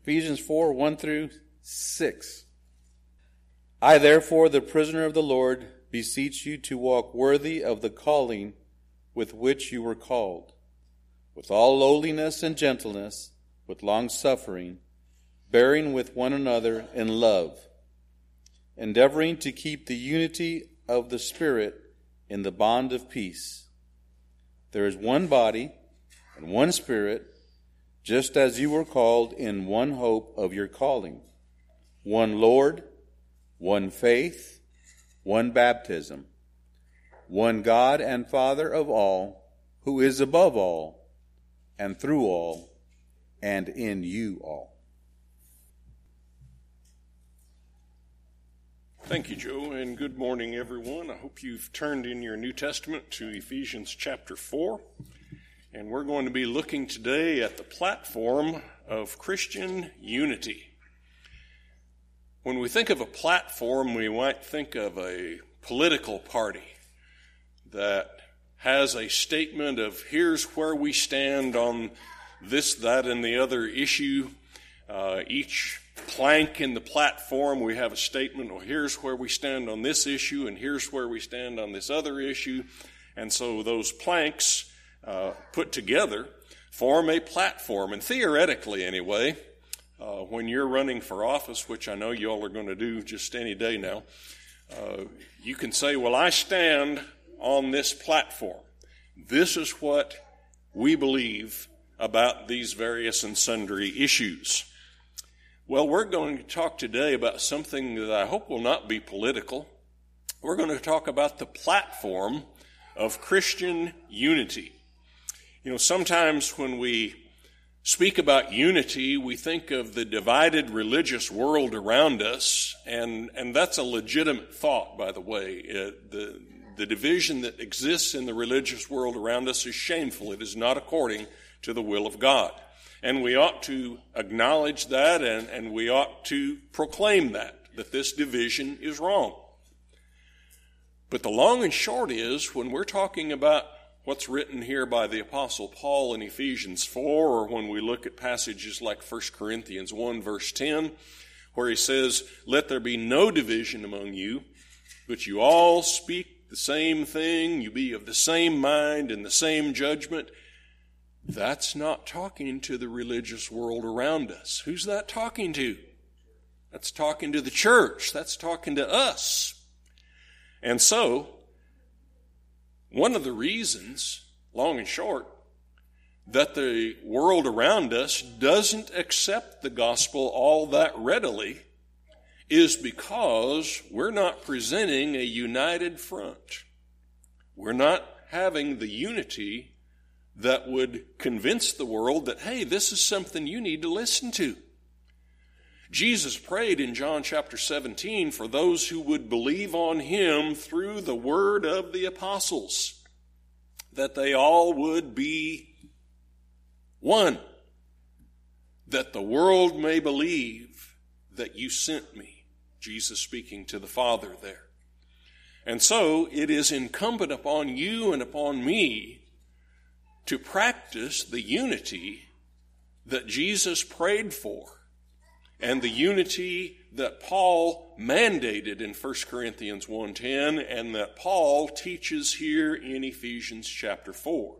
Ephesians 4, 1 through 6. I, therefore, the prisoner of the Lord, beseech you to walk worthy of the calling with which you were called, with all lowliness and gentleness, with long-suffering, bearing with one another in love, endeavoring to keep the unity of the Spirit in the bond of peace. There is one body and one Spirit, just as you were called in one hope of your calling, one Lord, one faith, one baptism, one God and Father of all, who is above all, and through all, and in you all. Thank you, Joe, and good morning, everyone. I hope you've turned in your New Testament to Ephesians chapter 4, and we're going to be looking today at the platform of Christian unity. When we think of a platform, we might think of a political party that has a statement of here's where we stand on this, that, and the other issue. Each plank in the platform, we have a statement, well, here's where we stand on this issue, and here's where we stand on this other issue. And so those planks put together form a platform. And theoretically, anyway, when you're running for office, which I know you all are going to do just any day now, you can say, well, I stand on this platform. This is what we believe about these various and sundry issues. Well, we're going to talk today about something that I hope will not be political. We're going to talk about the platform of Christian unity. You know, sometimes when we speak about unity, we think of the divided religious world around us, and that's a legitimate thought, by the way. The division that exists in the religious world around us is shameful. It is not according to the will of God. And we ought to acknowledge that, and we ought to proclaim that this division is wrong. But the long and short is, when we're talking about what's written here by the Apostle Paul in Ephesians 4, or when we look at passages like 1 Corinthians 1, verse 10, where he says, let there be no division among you, but you all speak the same thing, you be of the same mind and the same judgment. That's not talking to the religious world around us. Who's that talking to? That's talking to the church. That's talking to us. And so, one of the reasons, long and short, that the world around us doesn't accept the gospel all that readily is because we're not presenting a united front. We're not having the unity that would convince the world that, hey, this is something you need to listen to. Jesus prayed in John chapter 17 for those who would believe on him through the word of the apostles, that they all would be one, that the world may believe that you sent me. Jesus speaking to the Father there. And so it is incumbent upon you and upon me to practice the unity that Jesus prayed for and the unity that Paul mandated in 1 Corinthians 1:10 and that Paul teaches here in Ephesians chapter 4.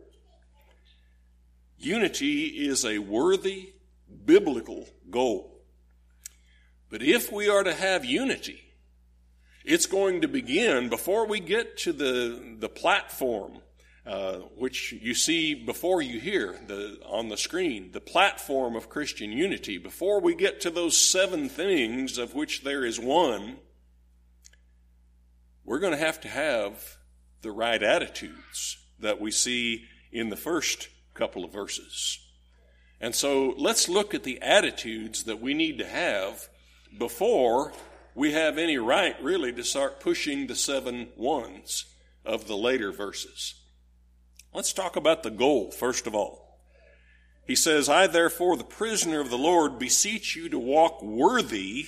Unity is a worthy biblical goal. But if we are to have unity, it's going to begin before we get to the platform, which you see before you hear on the screen, the platform of Christian unity. Before we get to those 7 things of which there is one, we're going to have the right attitudes that we see in the first couple of verses. And so let's look at the attitudes that we need to have before we have any right really to start pushing the 7 ones of the later verses. Let's talk about the goal, first of all. He says, I, therefore, the prisoner of the Lord, beseech you to walk worthy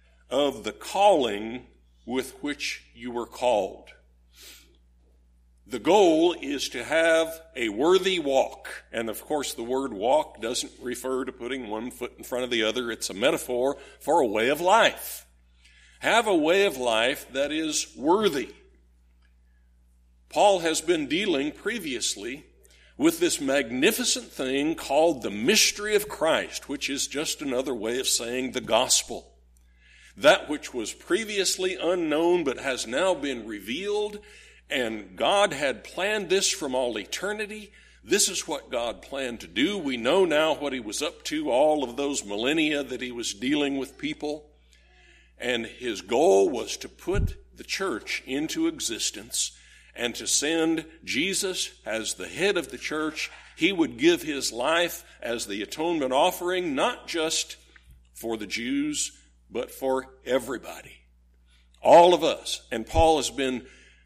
of the calling with which you were called. The goal is to have a worthy walk. And of course, the word walk doesn't refer to putting one foot in front of the other. It's a metaphor for a way of life. Have a way of life that is worthy. Paul has been dealing previously with this magnificent thing called the mystery of Christ, which is just another way of saying the gospel. That which was previously unknown but has now been revealed, and God had planned this from all eternity. This is what God planned to do. We know now what he was up to, all of those millennia that he was dealing with people. And his goal was to put the church into existence and to send Jesus as the head of the church. He would give his life as the atonement offering, not just for the Jews, but for everybody. All of us. And Paul has been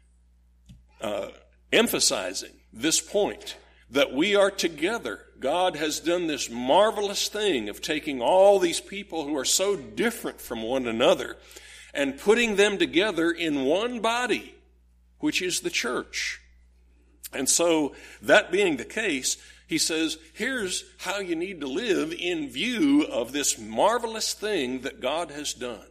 emphasizing this point, that we are together. God has done this marvelous thing of taking all these people who are so different from one another and putting them together in one body, which is the church. And so, that being the case, he says, here's how you need to live in view of this marvelous thing that God has done.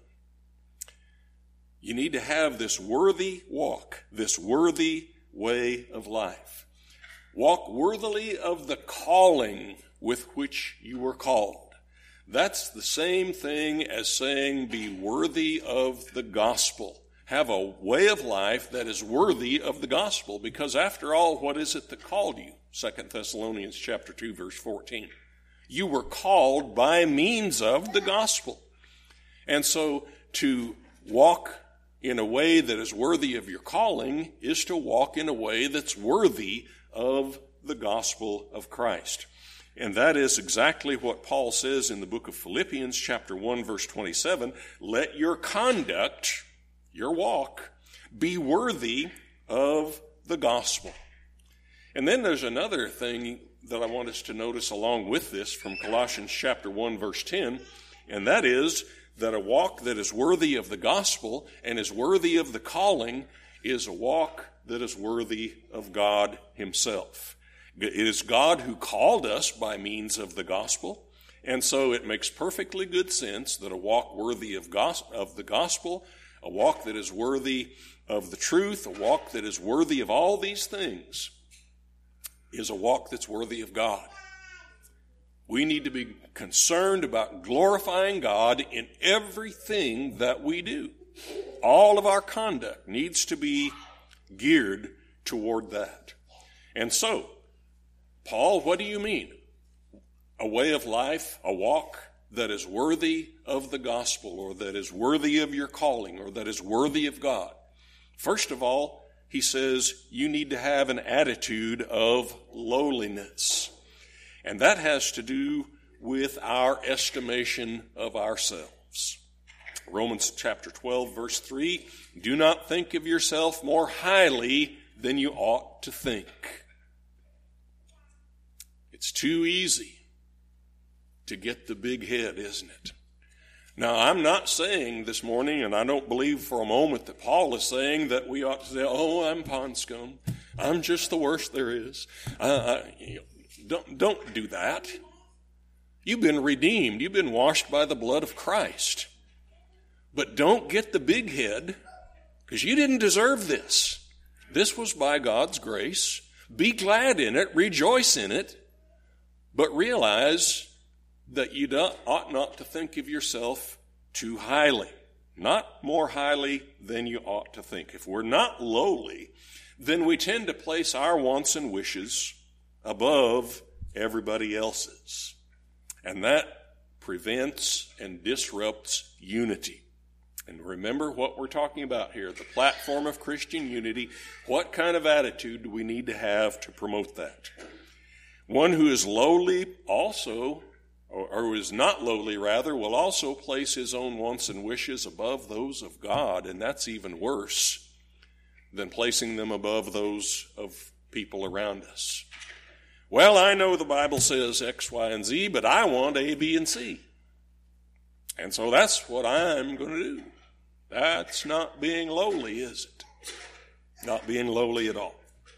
You need to have this worthy walk, this worthy way of life. Walk worthily of the calling with which you were called. That's the same thing as saying be worthy of the gospel. Have a way of life that is worthy of the gospel, because after all, what is it that called you? 2 Thessalonians chapter 2, verse 14. You were called by means of the gospel. And so to walk in a way that is worthy of your calling is to walk in a way that's worthy of the gospel of Christ. And that is exactly what Paul says in the book of Philippians chapter 1, verse 27. Let your conduct, your walk, be worthy of the gospel. And then there's another thing that I want us to notice along with this from Colossians chapter 1, verse 10, and that is that a walk that is worthy of the gospel and is worthy of the calling is a walk that is worthy of God himself. It is God who called us by means of the gospel, and so it makes perfectly good sense that a walk worthy of the gospel, a walk that is worthy of the truth, a walk that is worthy of all these things, is a walk that's worthy of God. We need to be concerned about glorifying God in everything that we do. All of our conduct needs to be geared toward that. And so, Paul, what do you mean? A way of life, a walk that is worthy of the gospel, or that is worthy of your calling, or that is worthy of God. First of all, he says you need to have an attitude of lowliness. And that has to do with our estimation of ourselves. Romans chapter 12, verse 3, do not think of yourself more highly than you ought to think. It's too easy to get the big head, isn't it? Now, I'm not saying this morning, and I don't believe for a moment that Paul is saying that we ought to say, oh, I'm pond scum. I'm just the worst there is. Don't do that. You've been redeemed. You've been washed by the blood of Christ. But don't get the big head, because you didn't deserve this. This was by God's grace. Be glad in it. Rejoice in it. But realize that you ought not to think of yourself too highly. Not more highly than you ought to think. If we're not lowly, then we tend to place our wants and wishes above everybody else's. And that prevents and disrupts unity. And remember what we're talking about here, the platform of Christian unity. What kind of attitude do we need to have to promote that? One who is lowly also, or who is not lowly rather, will also place his own wants and wishes above those of God, and that's even worse than placing them above those of people around us. Well, I know the Bible says X, Y, and Z, but I want A, B, and C. And so that's what I'm going to do. That's not being lowly, is it? Not being lowly at all.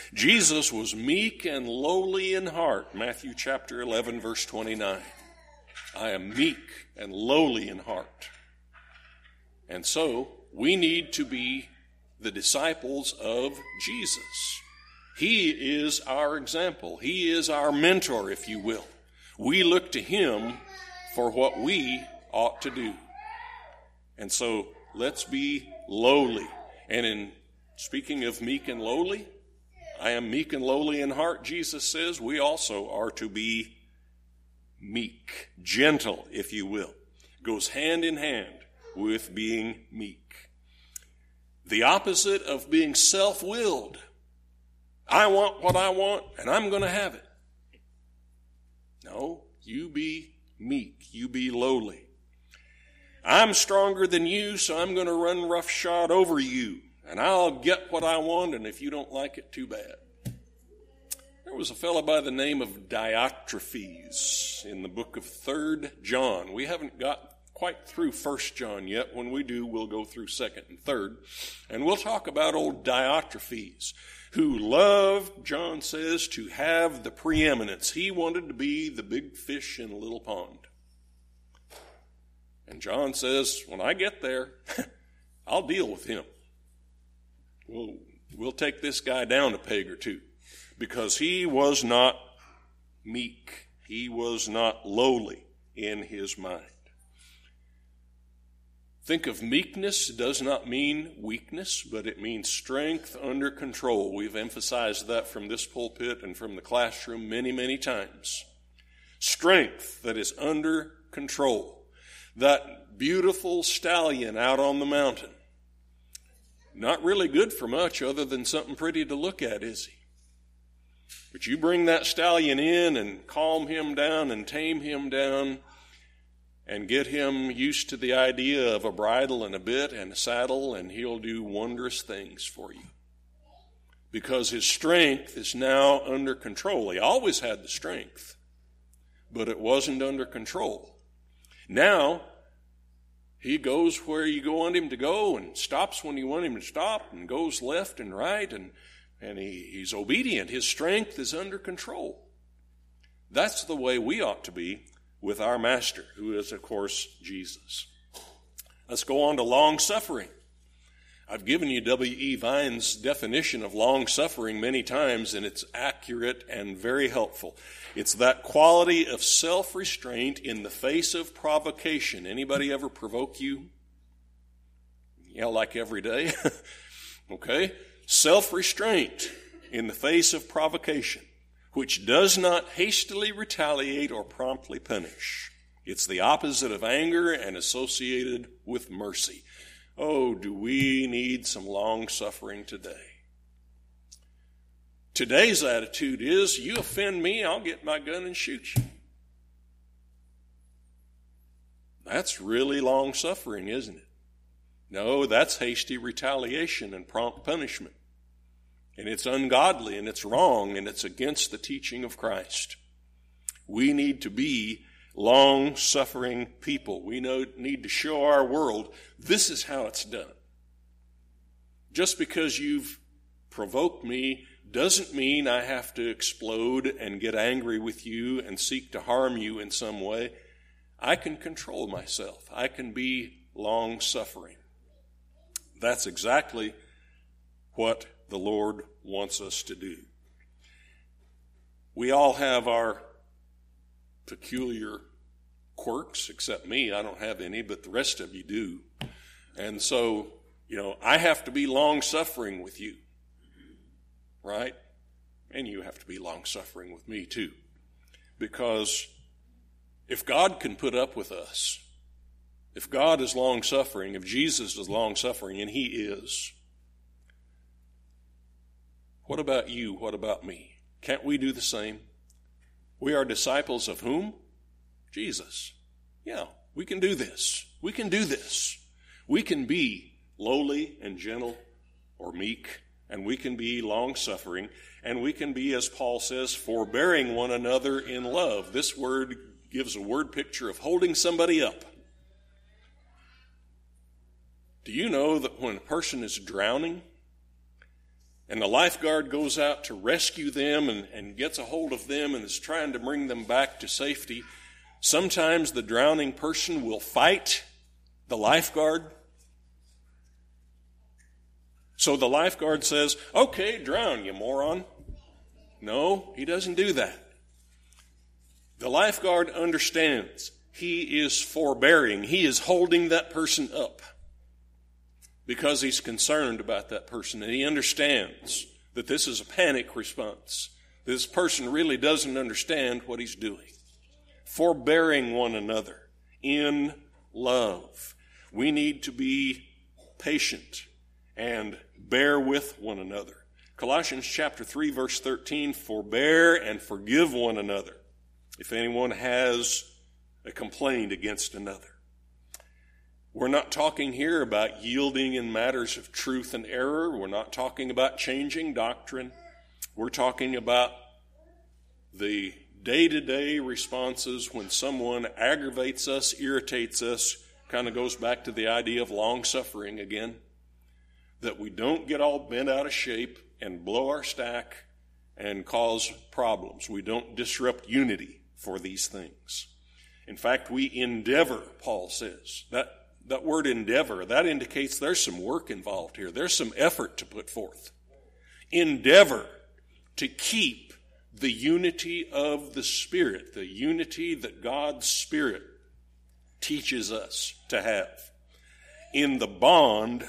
Jesus was meek and lowly in heart. Matthew chapter 11, verse 29. I am meek and lowly in heart. And so we need to be the disciples of Jesus. He is our example. He is our mentor, if you will. We look to him for what we ought to do. And so let's be lowly. And in speaking of meek and lowly, I am meek and lowly in heart, Jesus says. We also are to be meek, gentle, if you will. Goes hand in hand with being meek. The opposite of being self-willed. I want what I want, and I'm going to have it. No, you be meek. You be lowly. I'm stronger than you, so I'm going to run roughshod over you, and I'll get what I want, and if you don't like it, too bad. There was a fellow by the name of Diotrephes in the book of 3 John. We haven't got quite through 1 John yet. When we do, we'll go through 2nd and 3rd, and we'll talk about old Diotrephes, who loved, John says, to have the preeminence. He wanted to be the big fish in a little pond. And John says, when I get there, I'll deal with him. We'll take this guy down a peg or two, because he was not meek. He was not lowly in his mind. Think of meekness does not mean weakness, but it means strength under control. We've emphasized that from this pulpit and from the classroom many, many times. Strength that is under control. That beautiful stallion out on the mountain. Not really good for much other than something pretty to look at, is he? But you bring that stallion in and calm him down and tame him down, and get him used to the idea of a bridle and a bit and a saddle, and he'll do wondrous things for you. Because his strength is now under control. He always had the strength, but it wasn't under control. Now, he goes where you want him to go and stops when you want him to stop and goes left and right, and he's obedient. His strength is under control. That's the way we ought to be with our master, who is, of course, Jesus. Let's go on to long-suffering. I've given you W.E. Vine's definition of long-suffering many times, and it's accurate and very helpful. It's that quality of self-restraint in the face of provocation. Anybody ever provoke you? Yeah, like every day? Okay. Self-restraint in the face of provocation, which does not hastily retaliate or promptly punish. It's the opposite of anger and associated with mercy. Oh, do we need some long-suffering today? Today's attitude is, you offend me, I'll get my gun and shoot you. That's really long-suffering, isn't it? No, that's hasty retaliation and prompt punishment. And it's ungodly, and it's wrong, and it's against the teaching of Christ. We need to be long-suffering people. We need to show our world this is how it's done. Just because you've provoked me doesn't mean I have to explode and get angry with you and seek to harm you in some way. I can control myself. I can be long-suffering. That's exactly what the Lord wants us to do. We all have our peculiar quirks, except me. I don't have any, but the rest of you do. And so, I have to be long-suffering with you, right? And you have to be long-suffering with me too. Because if God can put up with us, if God is long-suffering, if Jesus is long-suffering, and he is, what about you? What about me? Can't we do the same? We are disciples of whom? Jesus. Yeah, we can do this. We can do this. We can be lowly and gentle or meek, and we can be long-suffering, and we can be, as Paul says, forbearing one another in love. This word gives a word picture of holding somebody up. Do you know that when a person is drowning, and the lifeguard goes out to rescue them and gets a hold of them and is trying to bring them back to safety, sometimes the drowning person will fight the lifeguard. So the lifeguard says, "Okay, drown, you moron." No, he doesn't do that. The lifeguard understands. He is forbearing. He is holding that person up because he's concerned about that person, and he understands that this is a panic response. This person really doesn't understand what he's doing. Forbearing one another in love. We need to be patient and bear with one another. Colossians chapter 3, verse 13, forbear and forgive one another if anyone has a complaint against another. We're not talking here about yielding in matters of truth and error. We're not talking about changing doctrine. We're talking about the day-to-day responses when someone aggravates us, irritates us. Kind of goes back to the idea of long-suffering again. That we don't get all bent out of shape and blow our stack and cause problems. We don't disrupt unity for these things. In fact, we endeavor, Paul says. That word endeavor, that indicates there's some work involved here. There's some effort to put forth. Endeavor to keep the unity of the Spirit, the unity that God's Spirit teaches us to have in the bond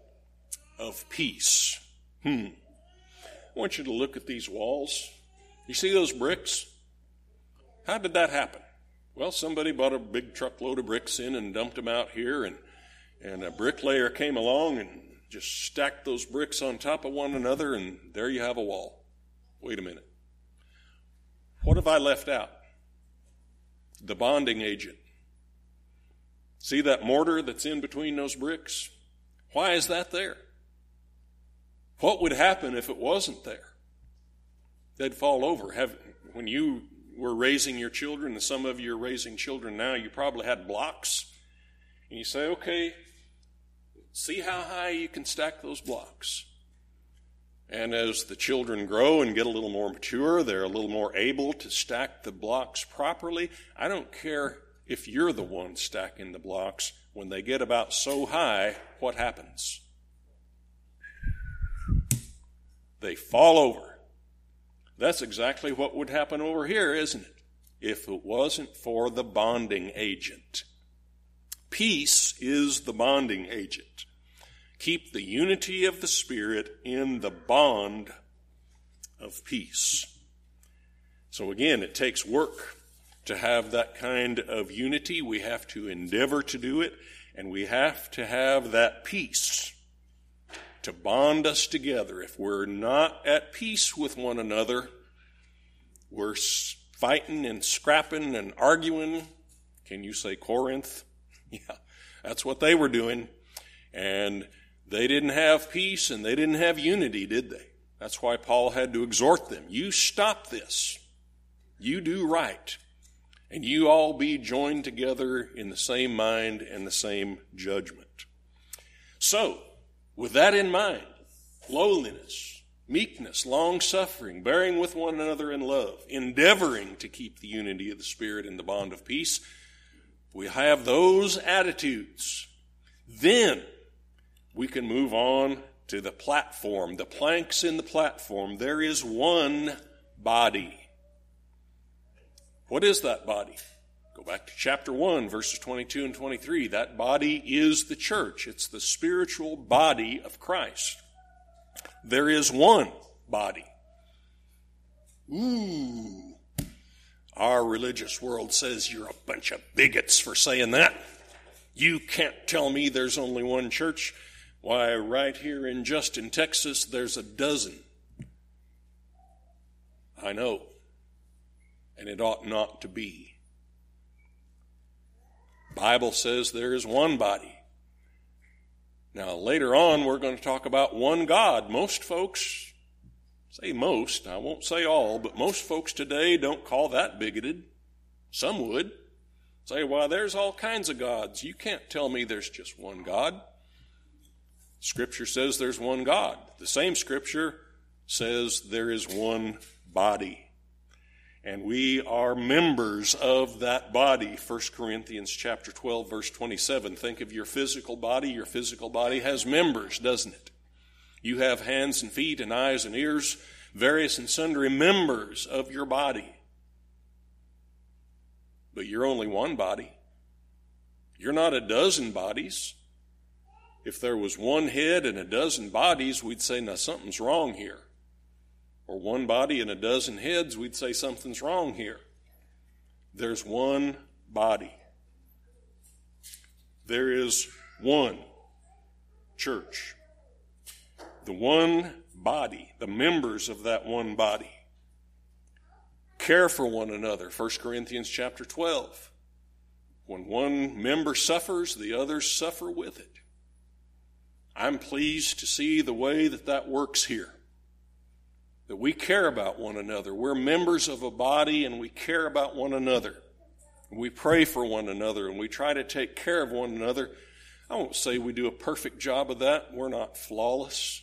of peace. I want you to look at these walls. You see those bricks? How did that happen? Well, somebody bought a big truckload of bricks in and dumped them out here, and a bricklayer came along and just stacked those bricks on top of one another, and there you have a wall. Wait a minute. What have I left out? The bonding agent. See that mortar that's in between those bricks? Why is that there? What would happen if it wasn't there? They'd fall over. When you were raising your children, and some of you are raising children now, you probably had blocks. And you say, okay, see how high you can stack those blocks. And as the children grow and get a little more mature, they're a little more able to stack the blocks properly. I don't care if you're the one stacking the blocks. When they get about so high, what happens? They fall over. That's exactly what would happen over here, isn't it? If it wasn't for the bonding agent. Peace is the bonding agent. Keep the unity of the Spirit in the bond of peace. So again, it takes work to have that kind of unity. We have to endeavor to do it, and we have to have that peace to bond us together. If we're not at peace with one another, we're fighting and scrapping and arguing. Can you say Corinth? Yeah, that's what they were doing. And they didn't have peace and they didn't have unity, did they? That's why Paul had to exhort them. You stop this. You do right. And you all be joined together in the same mind and the same judgment. So, with that in mind, lowliness, meekness, long-suffering, bearing with one another in love, endeavoring to keep the unity of the Spirit in the bond of peace, we have those attitudes. Then we can move on to the platform, the planks in the platform. There is one body. What is that body? Go back to chapter 1, verses 22 and 23. That body is the church. It's the spiritual body of Christ. There is one body. Our religious world says you're a bunch of bigots for saying that. You can't tell me there's only one church. Why, right here in Justin, Texas, there's a dozen. I know. And it ought not to be. Bible says there is one body. Now, later on, we're going to talk about one God. Most folks, say most, I won't say all, but most folks today don't call that bigoted. Some would. Say, well, there's all kinds of gods. You can't tell me there's just one God. Scripture says there's one God. The same Scripture says there is one body. And we are members of that body. 1 Corinthians chapter 12, verse 27. Think of your physical body. Your physical body has members, doesn't it? You have hands and feet and eyes and ears, various and sundry members of your body. But you're only one body. You're not a dozen bodies. If there was one head and a dozen bodies, we'd say, now something's wrong here. Or one body and a dozen heads, we'd say something's wrong here. There's one body. There is one church. The one body, the members of that one body, care for one another. 1 Corinthians chapter 12. When one member suffers, the others suffer with it. I'm pleased to see the way that works here. That we care about one another. We're members of a body and we care about one another. We pray for one another and we try to take care of one another. I won't say we do a perfect job of that. We're not flawless.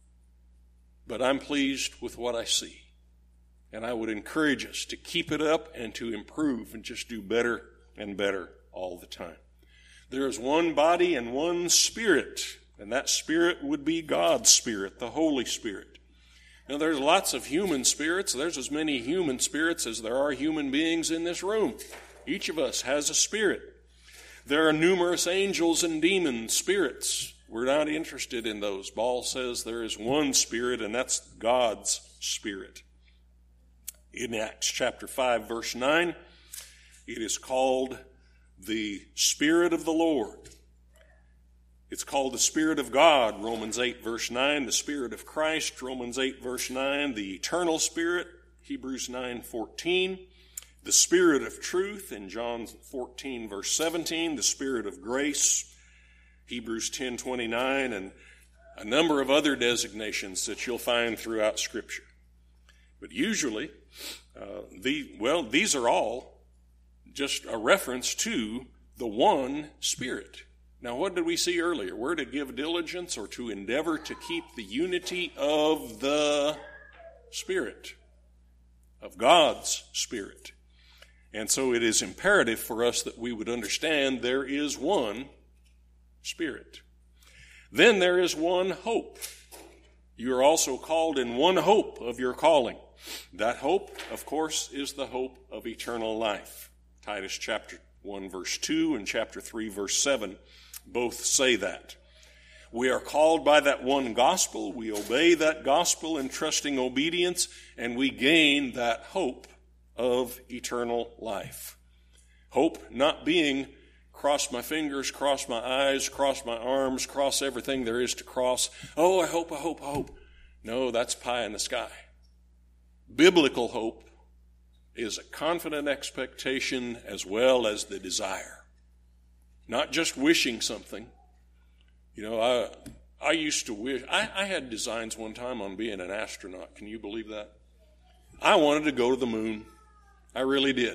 But I'm pleased with what I see. And I would encourage us to keep it up and to improve and just do better and better all the time. There is one body and one Spirit. And that Spirit would be God's Spirit, the Holy Spirit. Now, there's lots of human spirits. There's as many human spirits as there are human beings in this room. Each of us has a spirit. There are numerous angels and demon spirits. We're not interested in those. Paul says there is one Spirit, and that's God's Spirit. In Acts chapter 5, verse 9, it is called the Spirit of the Lord. It's called the Spirit of God, Romans 8, verse 9, the Spirit of Christ, Romans 8, verse 9, the Eternal Spirit, Hebrews 9, 14, the Spirit of Truth in John 14, verse 17, the Spirit of Grace, Hebrews 10, 29, and a number of other designations that you'll find throughout Scripture. But usually, these are all just a reference to the one Spirit. Now, what did we see earlier? We're to give diligence or to endeavor to keep the unity of the Spirit, of God's Spirit. And so it is imperative for us that we would understand there is one Spirit. Then there is one hope. You are also called in one hope of your calling. That hope, of course, is the hope of eternal life. Titus chapter 1, verse 2 and chapter 3, verse 7 both say that. We are called by that one gospel. We obey that gospel in trusting obedience, and we gain that hope of eternal life. Hope not being cross my fingers, cross my eyes, cross my arms, cross everything there is to cross. Oh, I hope. No, that's pie in the sky. Biblical hope is a confident expectation as well as the desire. Not just wishing something. You know, I used to wish, I had designs one time on being an astronaut. Can you believe that? I wanted to go to the moon. I really did.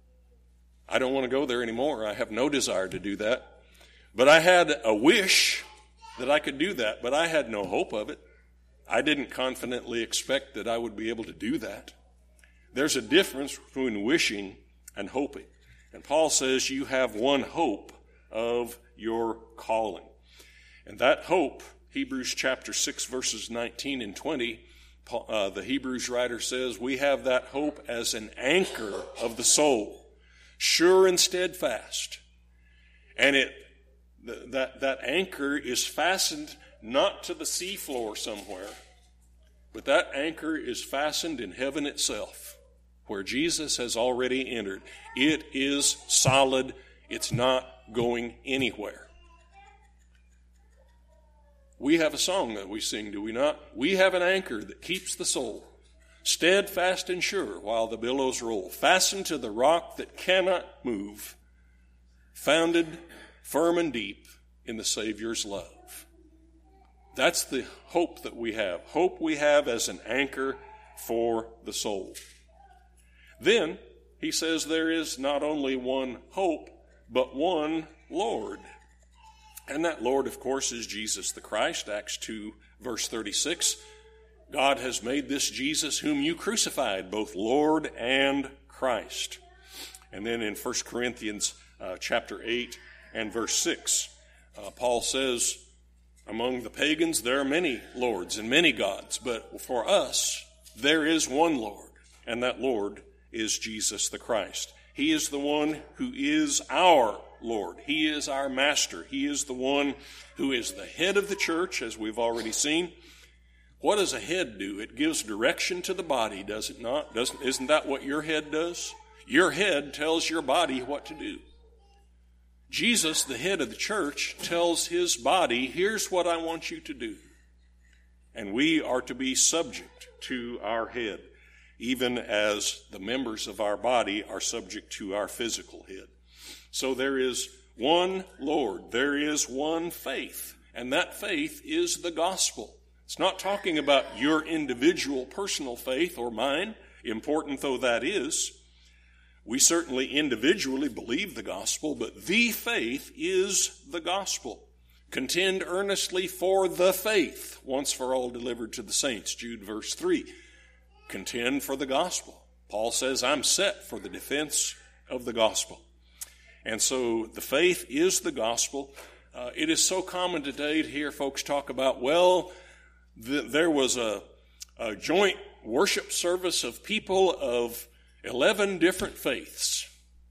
I don't want to go there anymore. I have no desire to do that. But I had a wish that I could do that, but I had no hope of it. I didn't confidently expect that I would be able to do that. There's a difference between wishing and hoping. And Paul says you have one hope of your calling. And that hope, Hebrews chapter 6, verses 19 and 20, the Hebrews writer says, we have that hope as an anchor of the soul, sure and steadfast. And that anchor is fastened not to the seafloor somewhere, but that anchor is fastened in heaven itself, where Jesus has already entered. It is solid. It's not going anywhere. We have a song that we sing, do we not? We have an anchor that keeps the soul steadfast and sure while the billows roll, fastened to the rock that cannot move, founded firm and deep in the Savior's love. That's the hope that we have. Hope we have as an anchor for the soul. Then he says there is not only one hope, but one Lord. And that Lord, of course, is Jesus the Christ. Acts 2, verse 36. God has made this Jesus whom you crucified, both Lord and Christ. And then in 1 Corinthians chapter 8 and verse 6, Paul says, among the pagans there are many lords and many gods, but for us there is one Lord, and that Lord is Jesus the Christ. He is the one who is our Lord. He is our master. He is the one who is the head of the church, as we've already seen. What does a head do? It gives direction to the body, does it not? Isn't that what your head does? Your head tells your body what to do. Jesus, the head of the church, tells his body, here's what I want you to do. And we are to be subject to our head, even as the members of our body are subject to our physical head. So there is one Lord, there is one faith, and that faith is the gospel. It's not talking about your individual personal faith or mine, important though that is. We certainly individually believe the gospel, but the faith is the gospel. Contend earnestly for the faith, once for all delivered to the saints. Jude verse 3. Contend for the gospel. Paul says, I'm set for the defense of the gospel. And so the faith is the gospel. It is so common today to hear folks talk about, there was a joint worship service of people of 11 different faiths.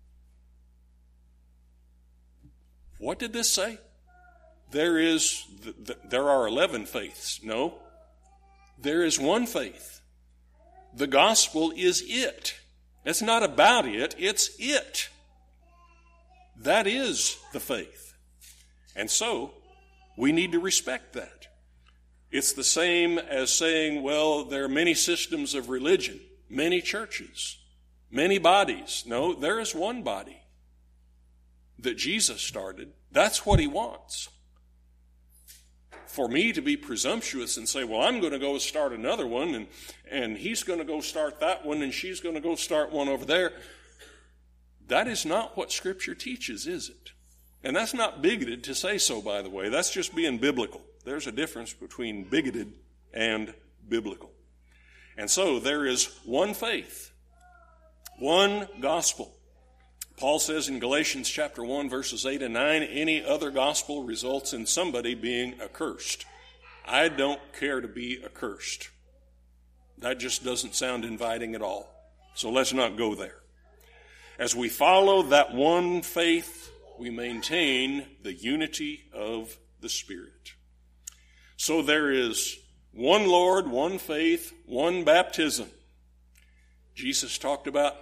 What did this say? There are 11 faiths. No, there is one faith. The gospel is it. It's not about it, it's it. That is the faith. And so, we need to respect that. It's the same as saying, there are many systems of religion, many churches, many bodies. No, there is one body that Jesus started. That's what he wants. For me to be presumptuous and say, I'm going to go start another one, and he's going to go start that one, and she's going to go start one over there, that is not what Scripture teaches, is it? And that's not bigoted to say so, by the way. That's just being biblical. There's a difference between bigoted and biblical. And so there is one faith, one gospel. Paul says in Galatians chapter 1, verses 8 and 9, any other gospel results in somebody being accursed. I don't care to be accursed. That just doesn't sound inviting at all. So let's not go there. As we follow that one faith, we maintain the unity of the Spirit. So there is one Lord, one faith, one baptism. Jesus talked about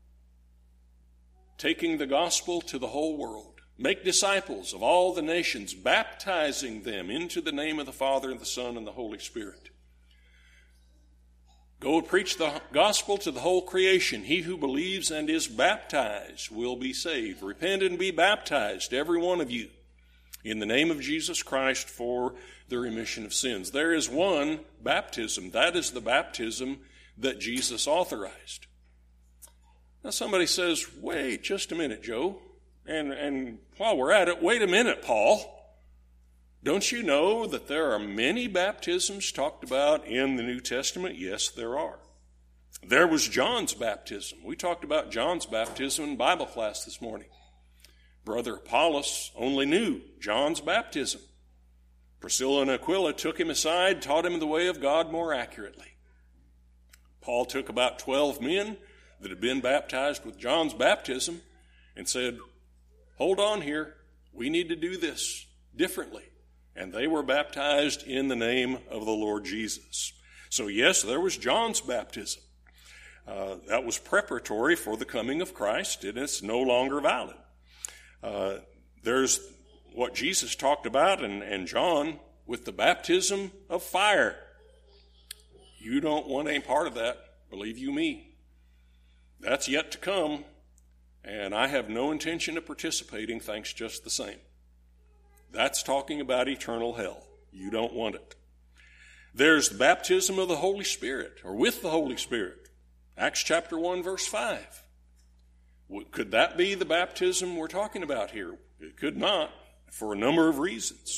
taking the gospel to the whole world. Make disciples of all the nations, baptizing them into the name of the Father and the Son and the Holy Spirit. Go preach the gospel to the whole creation. He who believes and is baptized will be saved. Repent and be baptized, every one of you, in the name of Jesus Christ for the remission of sins. There is one baptism. That is the baptism that Jesus authorized. Now somebody says, wait just a minute, Joe. And while we're at it, wait a minute, Paul. Don't you know that there are many baptisms talked about in the New Testament? Yes, there are. There was John's baptism. We talked about John's baptism in Bible class this morning. Brother Apollos only knew John's baptism. Priscilla and Aquila took him aside, taught him the way of God more accurately. Paul took about 12 men that had been baptized with John's baptism and said, hold on here, we need to do this differently. And they were baptized in the name of the Lord Jesus. So yes, there was John's baptism. That was preparatory for the coming of Christ, and it's no longer valid. There's what Jesus talked about and John with the baptism of fire. You don't want any part of that, believe you me. That's yet to come, and I have no intention of participating, thanks just the same. That's talking about eternal hell. You don't want it. There's the baptism of the Holy Spirit, or with the Holy Spirit. Acts chapter 1, verse 5. Could that be the baptism we're talking about here? It could not, for a number of reasons.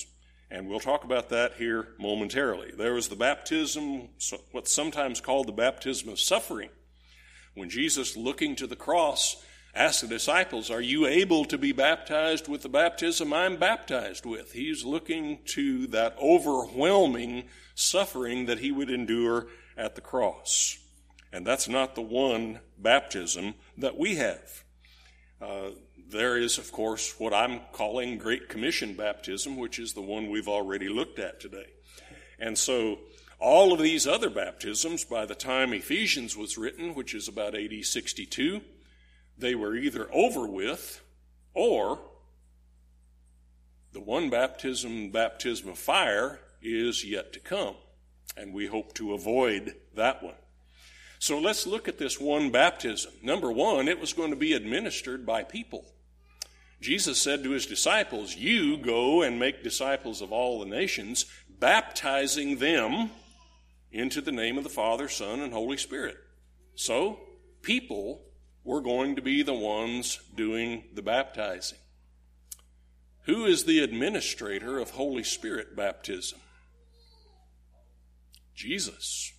And we'll talk about that here momentarily. There was the baptism, what's sometimes called the baptism of suffering, when Jesus, looking to the cross, asked the disciples, "Are you able to be baptized with the baptism I'm baptized with?" He's looking to that overwhelming suffering that he would endure at the cross. And that's not the one baptism that we have. There is, of course, what I'm calling Great Commission baptism, which is the one we've already looked at today. And so all of these other baptisms, by the time Ephesians was written, which is about AD 62, they were either over with, or the one baptism of fire, is yet to come. And we hope to avoid that one. So let's look at this one baptism. Number one, it was going to be administered by people. Jesus said to his disciples, "You go and make disciples of all the nations, baptizing them into the name of the Father, Son, and Holy Spirit." So, people were going to be the ones doing the baptizing. Who is the administrator of Holy Spirit baptism? Jesus.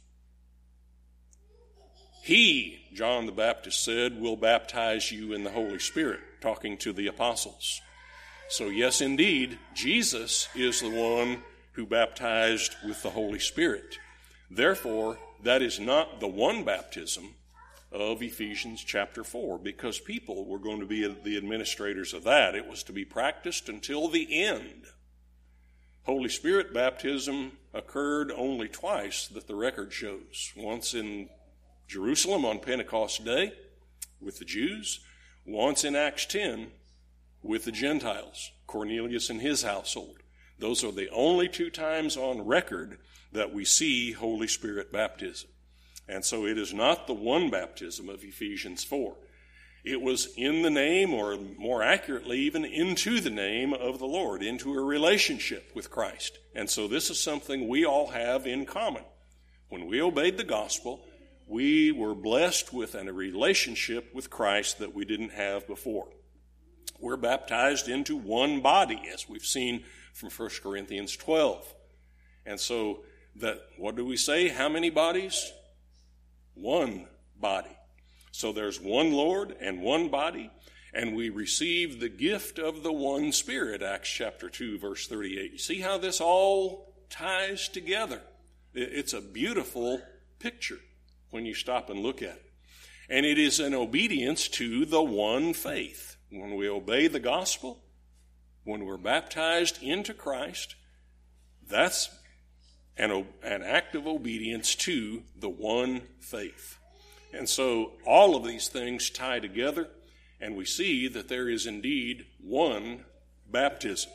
He, John the Baptist said, will baptize you in the Holy Spirit, talking to the apostles. So yes, indeed, Jesus is the one who baptized with the Holy Spirit. Therefore, that is not the one baptism of Ephesians chapter 4, because people were going to be the administrators of that. It was to be practiced until the end. Holy Spirit baptism occurred only twice that the record shows. Once in Jerusalem on Pentecost Day with the Jews, once in Acts 10 with the Gentiles, Cornelius and his household. Those are the only two times on record that we see Holy Spirit baptism. And so it is not the one baptism of Ephesians 4. It was in the name, or more accurately, even into the name of the Lord, into a relationship with Christ. And so this is something we all have in common. When we obeyed the gospel, we were blessed with a relationship with Christ that we didn't have before. We're baptized into one body, as we've seen from 1 Corinthians 12. And so, what do we say? How many bodies? One body. So there's one Lord and one body, and we receive the gift of the one Spirit, Acts chapter 2, verse 38. You see how this all ties together? It's a beautiful picture when you stop and look at it. And it is in obedience to the one faith. When we obey the gospel, when we're baptized into Christ, that's an act of obedience to the one faith. And so all of these things tie together, and we see that there is indeed one baptism.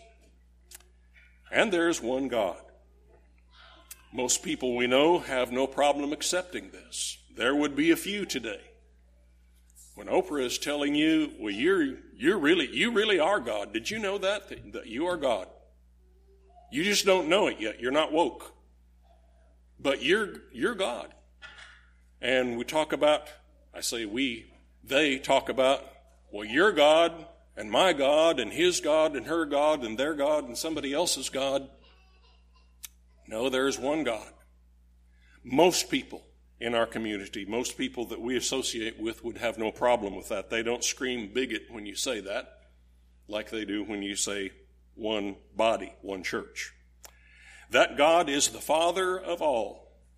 And there's one God. Most people we know have no problem accepting this. There would be a few today. When Oprah is telling you, well, you really are God. Did you know that you are God? You just don't know it yet. You're not woke. But you're God. And we talk about, I say we, they talk about, well, your God and my God and his God and her God and their God and somebody else's God. No, there's one God. Most people in our community, most people that we associate with would have no problem with that. They don't scream bigot when you say that, like they do when you say one body, one church. That God is the Father of all.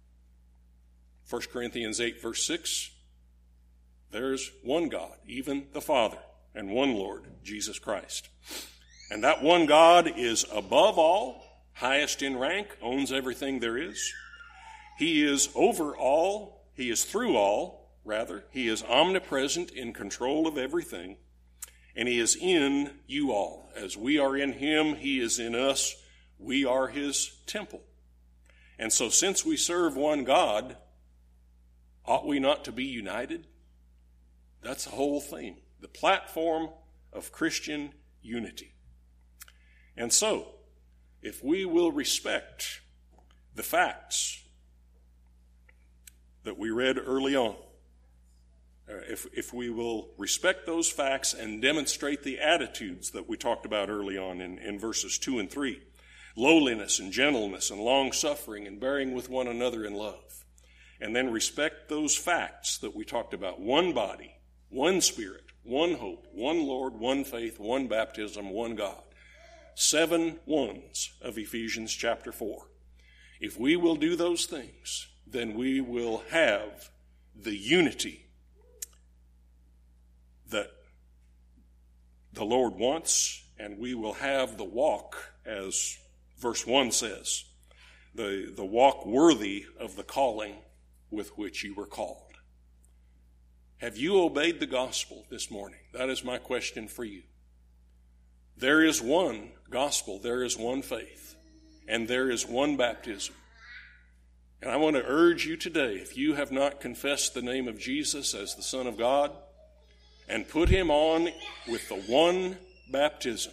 1 Corinthians 8, verse 6, there's one God, even the Father, and one Lord, Jesus Christ. And that one God is above all, highest in rank, owns everything there is. He is over all, he is through all, rather. He is omnipresent, in control of everything, and he is in you all. As we are in him, he is in us. We are his temple. And so since we serve one God, ought we not to be united? That's the whole thing, the platform of Christian unity. And so, if we will respect the facts that we read early on, if we will respect those facts and demonstrate the attitudes that we talked about early on in verses 2 and 3, lowliness and gentleness and long-suffering and bearing with one another in love. And then respect those facts that we talked about. One body, one Spirit, one hope, one Lord, one faith, one baptism, one God. 7 ones of Ephesians chapter 4. If we will do those things, then we will have the unity that the Lord wants, and we will have the walk, as verse 1 says, the walk worthy of the calling with which you were called. Have you obeyed the gospel this morning? That is my question for you. There is one gospel, there is one faith, and there is one baptism. And I want to urge you today, if you have not confessed the name of Jesus as the Son of God and put him on with the one baptism,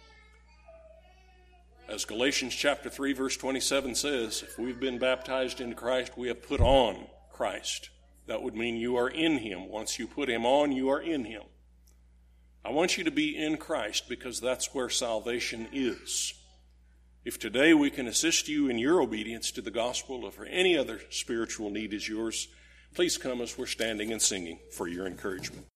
as Galatians chapter 3 verse 27 says, if we've been baptized into Christ, we have put on Christ. That would mean you are in him. Once you put him on, you are in him. I want you to be in Christ because that's where salvation is. If today we can assist you in your obedience to the gospel, or for any other spiritual need is yours, please come as we're standing and singing for your encouragement.